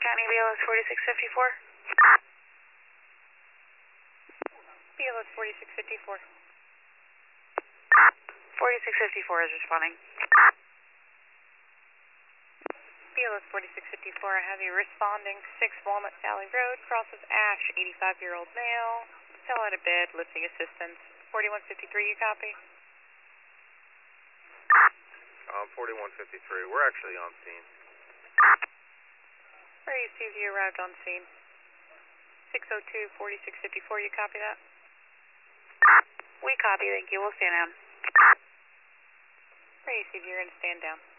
County BLS 4654. BLS 4654. 4654 is responding. BLS 4654, I have you responding to 6 Walnut Valley Road, crosses Ash, 85-year-old male, fell out of bed, lifting assistance. 4153, you copy? 4153, we're actually on scene. Where you see you arrived on scene? 602 4654, you copy that? We copy, thank you. We'll stand down. Where you see you're going to stand down?